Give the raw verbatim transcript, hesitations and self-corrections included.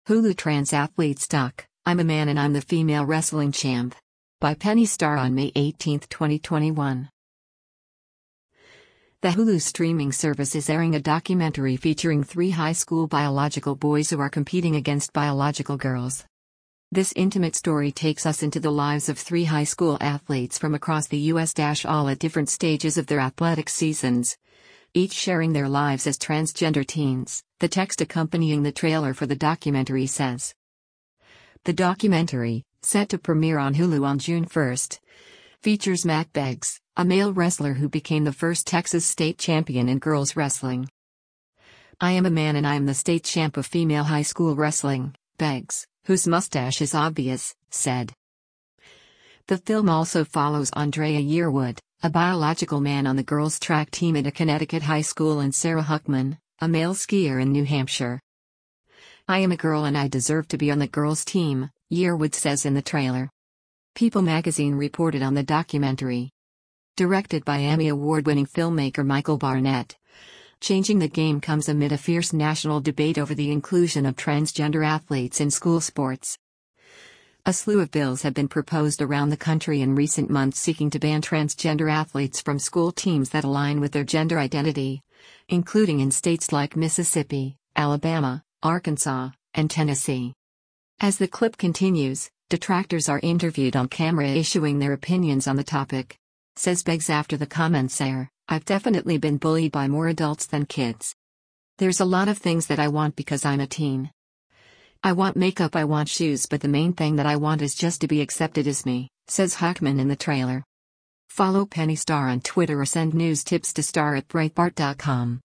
Hulu trans athlete stuck, I'm a man and I'm the female wrestling champ. By Penny Starr on May eighteenth, twenty twenty-one. The Hulu streaming service is airing a documentary featuring three high school biological boys who are competing against biological girls. This intimate story takes us into the lives of three high school athletes from across the U S all at different stages of their athletic seasons, each sharing their lives as transgender teens, the text accompanying the trailer for the documentary says. The documentary, set to premiere on Hulu on June first, features Mack Beggs, a male wrestler who became the first Texas state champion in girls wrestling. I am a man and I am the state champ of female high school wrestling, Beggs, whose mustache is obvious, said. The film also follows Andrea Yearwood, a biological man on the girls' track team at a Connecticut high school, and Sarah Huckman, a male skier in New Hampshire. I am a girl and I deserve to be on the girls' team, Yearwood says in the trailer. People magazine reported on the documentary. Directed by Emmy Award-winning filmmaker Michael Barnett, Changing the Game comes amid a fierce national debate over the inclusion of transgender athletes in school sports. A slew of bills have been proposed around the country in recent months seeking to ban transgender athletes from school teams that align with their gender identity, including in states like Mississippi, Alabama, Arkansas, and Tennessee. As the clip continues, detractors are interviewed on camera issuing their opinions on the topic. Says Beggs after the comments air, I've definitely been bullied by more adults than kids. There's a lot of things that I want because I'm a teen. I want makeup, I want shoes, but the main thing that I want is just to be accepted as me, says Huckman in the trailer. Follow Penny Starr on Twitter or send news tips to star at breitbart dot com.